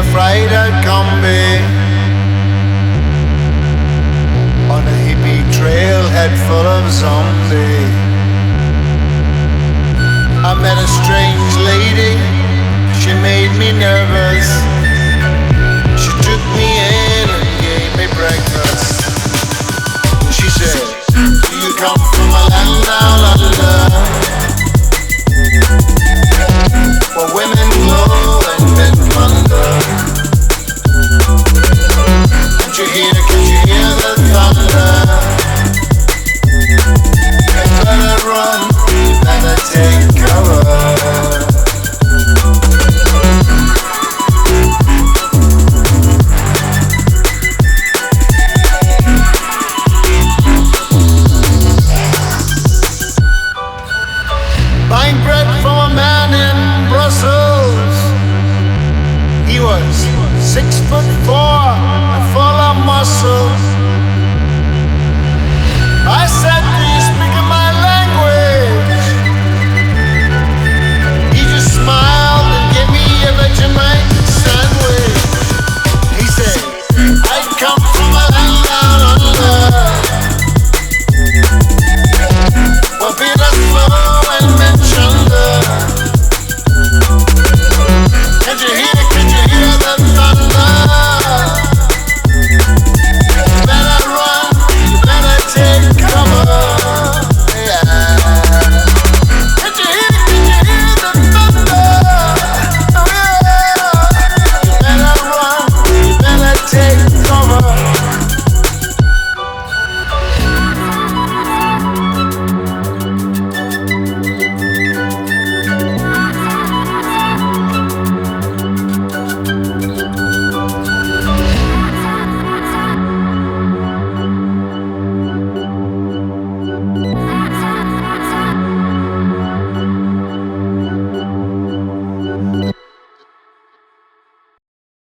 afraid I'd come back on a hippie trailhead full of zombies. I met a strange lady, she made me nervous. She took me in and gave me breakfast. She said,